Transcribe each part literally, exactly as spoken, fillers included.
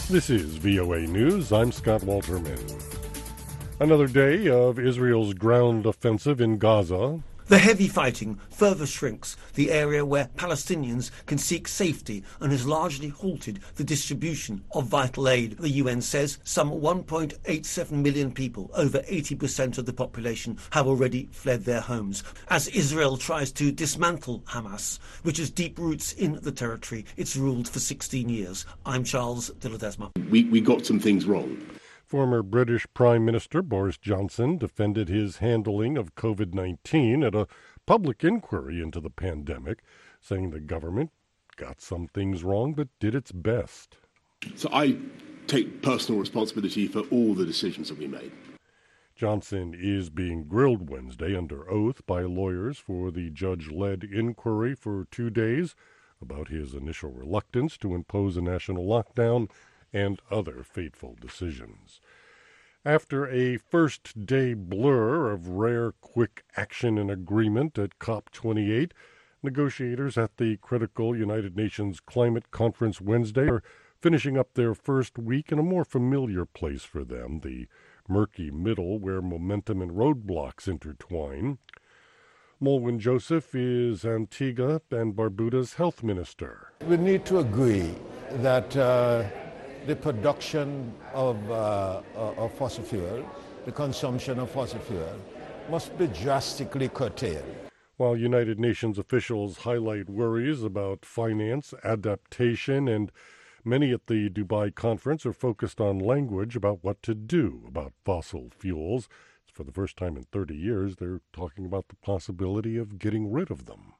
This is V O A News. I'm Scott Walterman. Another day of Israel's ground offensive in Gaza. The heavy fighting further shrinks the area where Palestinians can seek safety and has largely halted the distribution of vital aid. The U N says some one point eight seven million people, over eighty percent of the population, have already fled their homes. As Israel tries to dismantle Hamas, which has deep roots in the territory it's ruled for sixteen years. I'm Charles de Ledesma. We, we got some things wrong. Former British Prime Minister Boris Johnson defended his handling of covid nineteen at a public inquiry into the pandemic, saying the government got some things wrong but did its best. So I take personal responsibility for all the decisions that we made. Johnson is being grilled Wednesday under oath by lawyers for the judge-led inquiry for two days about his initial reluctance to impose a national lockdown and other fateful decisions. After a first-day blur of rare quick action and agreement at COP twenty-eight, negotiators at the critical United Nations Climate Conference Wednesday are finishing up their first week in a more familiar place for them, the murky middle where momentum and roadblocks intertwine. Molwyn Joseph is Antigua and Barbuda's health minister. We need to agree that uh, the production of, uh, of fossil fuel, the consumption of fossil fuel, must be drastically curtailed. While United Nations officials highlight worries about finance, adaptation, and many at the Dubai conference are focused on language about what to do about fossil fuels. For the first time in thirty years, they're talking about the possibility of getting rid of them.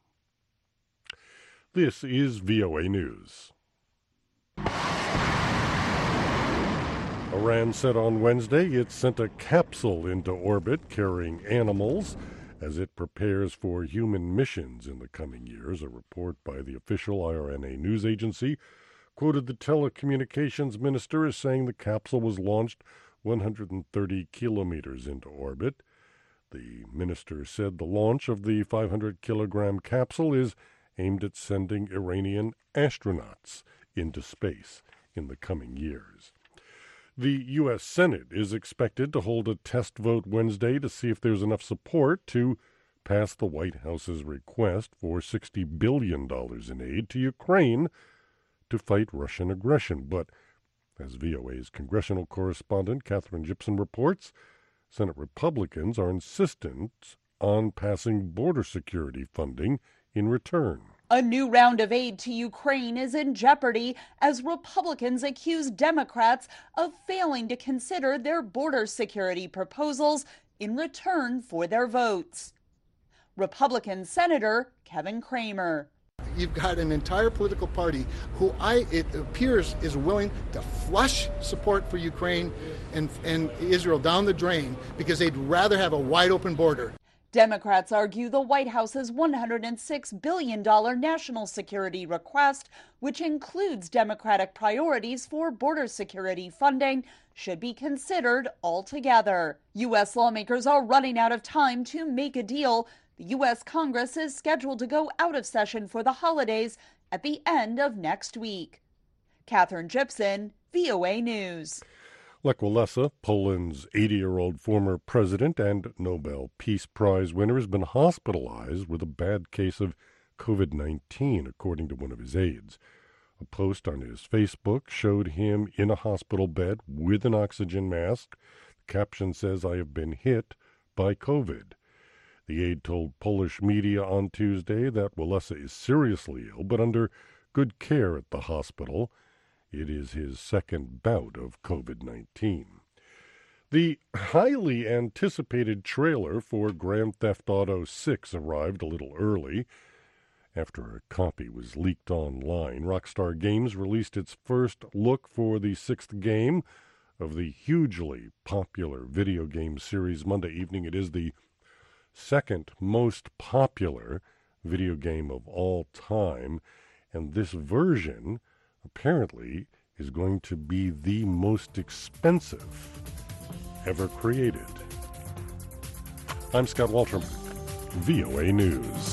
This is V O A News. Iran said on Wednesday it sent a capsule into orbit carrying animals as it prepares for human missions in the coming years. A report by the official I R N A news agency quoted the telecommunications minister as saying the capsule was launched one hundred thirty kilometers into orbit. The minister said the launch of the five hundred kilogram capsule is aimed at sending Iranian astronauts into space in the coming years. The U S Senate is expected to hold a test vote Wednesday to see if there's enough support to pass the White House's request for sixty billion dollars in aid to Ukraine to fight Russian aggression. But as V O A's congressional correspondent Catherine Gibson reports, Senate Republicans are insistent on passing border security funding in return. A new round of aid to Ukraine is in jeopardy as Republicans accuse Democrats of failing to consider their border security proposals in return for their votes. Republican Senator Kevin Cramer. You've got an entire political party who I, it appears is willing to flush support for Ukraine and, and Israel down the drain because they'd rather have a wide open border. Democrats argue the White House's one hundred six billion dollars national security request, which includes Democratic priorities for border security funding, should be considered altogether. U S lawmakers are running out of time to make a deal. The U S Congress is scheduled to go out of session for the holidays at the end of next week. Catherine Gibson, V O A News. Lech Walesa, Poland's eighty-year-old former president and Nobel Peace Prize winner, has been hospitalized with a bad case of covid nineteen, according to one of his aides. A post on his Facebook showed him in a hospital bed with an oxygen mask. The caption says, "I have been hit by COVID." The aide told Polish media on Tuesday that Walesa is seriously ill, but under good care at the hospital. It is his second bout of covid nineteen. The highly anticipated trailer for Grand Theft Auto six arrived a little early. After a copy was leaked online, Rockstar Games released its first look for the sixth game of the hugely popular video game series Monday evening. It is the second most popular video game of all time, and this version apparently is going to be the most expensive ever created. I'm Scott Walterman, V O A News.